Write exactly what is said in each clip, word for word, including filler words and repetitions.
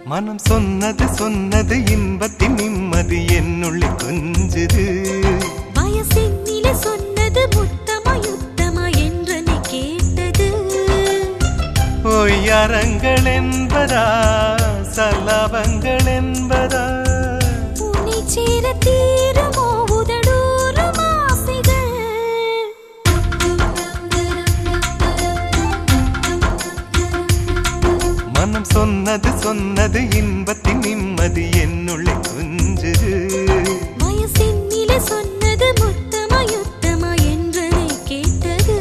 மனம் சொன்னது சொன்னது இன்பத்தின் நிம்மதி என்னுள்ளே கொஞ்சுது. வயசினிலே சொன்னது முத்தமா யுத்தமா என்று நீ கேட்டது. பொய்யரங்கள் என்பதா சல்லாபங்கள் என்பதா உன்னை சேர தீருமோ உதடூரும் ஆசைகள். மனம் சொன்னது சொன்னது இன்பத்தின் நிம்மதி என்னுள்ளே கொஞ்சுது. வயசினிலே சொன்னது முத்தமா யுத்தமா என்று நீ கேட்டது.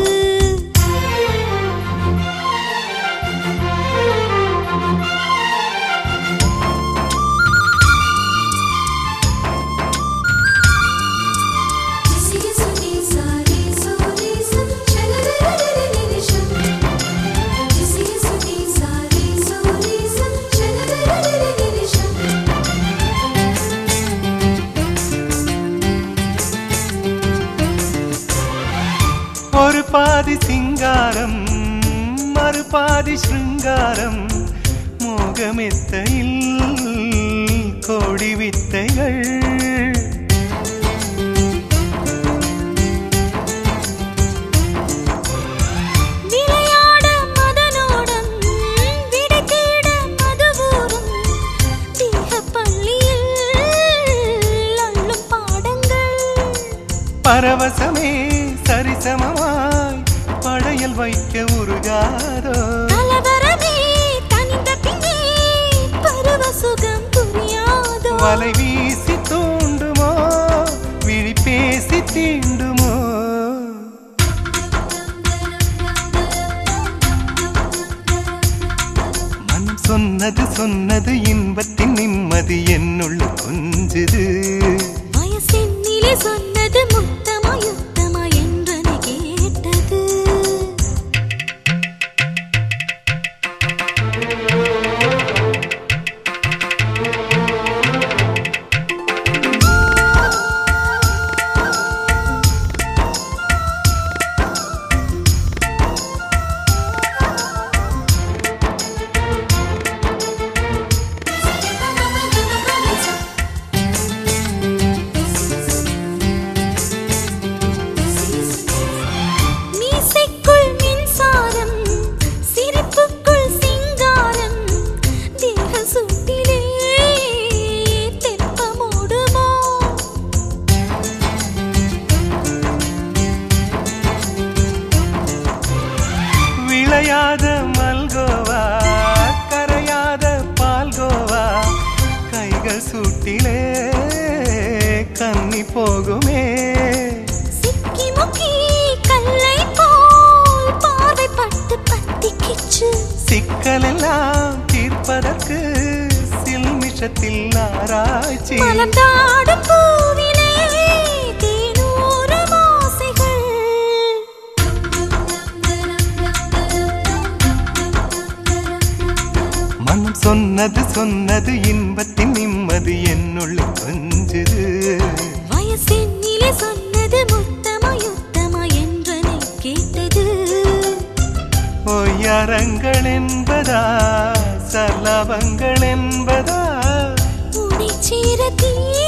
ஒரு பாதி சிங்காரம் மறுபாதி ஸ்ருங்காரம் மோகமெத்தையில் கோடி வித்தைகள். விளையாட மதனோடம் விடை தேட மதுவூரும் தேகப்பள்ளியில் அள்ளும் பாடங்கள். பரவசமே சரிசமமாய் படையல் வைக்க உருகாதோ. கலவரமே தனிந்த பின்னே பருவ சுகம் புரியாதோ. வலை வீசி தூண்டுமோ விழி பேசி தீண்டுமோ. மனம் சொன்னது சொன்னது இன்பத்தின் நிம்மதி என்னுள்ள கொஞ்சுது. வயசினிலே சொன்னது முத்தமா யுத்தமா என்று நீ கேட்டது. மீசைக்குள் மின்சாரம் சிரிப்புக்குள் சிங்காரம் தேக சுட்டிலே தெப்பமோடுமோ. விளையாத மல்கோவா கரையாத பால்கோவா கைகள் சூட்டிலே கன்னி போகுமே. சிக்கி முக்கி கல்லை போல் பார்வை பட்டு பத்திக்கிச்சு. சிக்கலெல்லாம் தீர்ப்பதற்கு சில்மிஷத்தில் ஆராய்ச்சி. மலர்ந்தாடும் பூவிலே தேனூரும் ஆசைகள். மனம் சொன்னது சொன்னது இன்பத்தின் நிம்மதி என்னுள்ள கொஞ்சுது. வயசினிலே சொன்னது முத்தமா யுத்தமா என்று நீ கேட்டது. பொய்யரங்கள் என்பதா சல்லாபங்கள் என்பதா உன்னை சேர தீ